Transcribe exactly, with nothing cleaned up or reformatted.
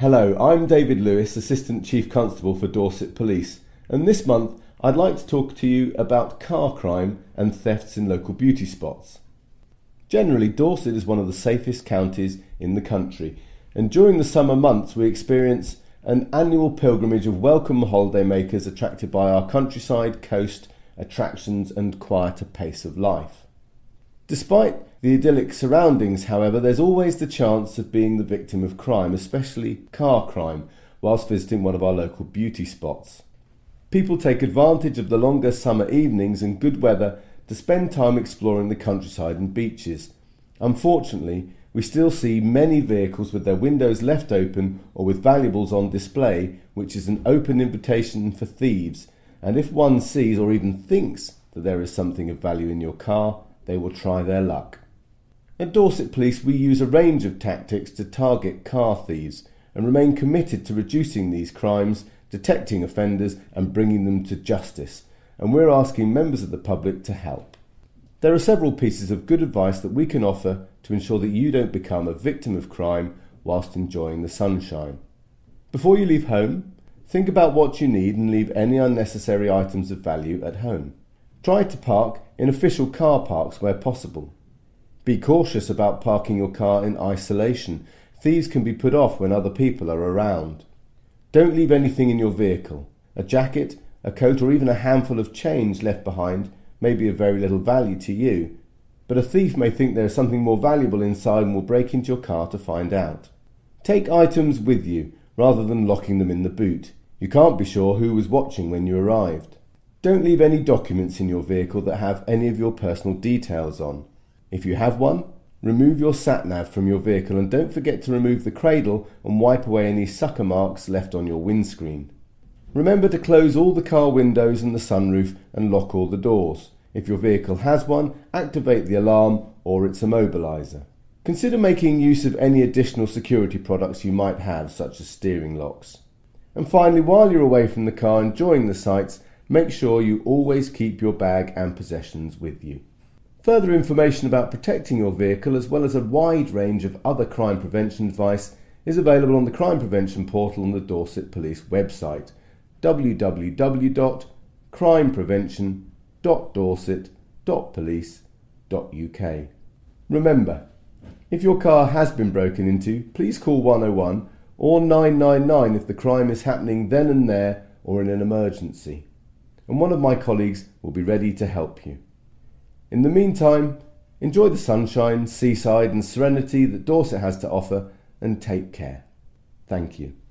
Hello, I'm David Lewis, Assistant Chief Constable for Dorset Police, and this month I'd like to talk to you about car crime and thefts in local beauty spots. Generally, Dorset is one of the safest counties in the country, and during the summer months we experience an annual pilgrimage of welcome holidaymakers attracted by our countryside, coast, attractions and quieter pace of life. Despite the idyllic surroundings, however, there's always the chance of being the victim of crime, especially car crime, whilst visiting one of our local beauty spots. People take advantage of the longer summer evenings and good weather to spend time exploring the countryside and beaches. Unfortunately, we still see many vehicles with their windows left open or with valuables on display, which is an open invitation for thieves, and if one sees or even thinks that there is something of value in your car, they will try their luck. At Dorset Police, we use a range of tactics to target car thieves and remain committed to reducing these crimes, detecting offenders and bringing them to justice, and we're asking members of the public to help. There are several pieces of good advice that we can offer to ensure that you don't become a victim of crime whilst enjoying the sunshine. Before you leave home, think about what you need and leave any unnecessary items of value at home. Try to park in official car parks where possible. Be cautious about parking your car in isolation. Thieves can be put off when other people are around. Don't leave anything in your vehicle. A jacket, a coat or even a handful of change left behind may be of very little value to you, but a thief may think there is something more valuable inside and will break into your car to find out. Take items with you rather than locking them in the boot. You can't be sure who was watching when you arrived. Don't leave any documents in your vehicle that have any of your personal details on. If you have one, remove your sat-nav from your vehicle and don't forget to remove the cradle and wipe away any sucker marks left on your windscreen. Remember to close all the car windows and the sunroof and lock all the doors. If your vehicle has one, activate the alarm or its immobiliser. Consider making use of any additional security products you might have, such as steering locks. And finally, while you're away from the car enjoying the sights, make sure you always keep your bag and possessions with you. Further information about protecting your vehicle, as well as a wide range of other crime prevention advice, is available on the Crime Prevention portal on the Dorset Police website, w w w dot crime prevention dot dorset dot police dot u k. Remember, if your car has been broken into, please call one oh one or nine nine nine if the crime is happening then and there or in an emergency, and one of my colleagues will be ready to help you. In the meantime, enjoy the sunshine, seaside and serenity that Dorset has to offer, and take care. Thank you.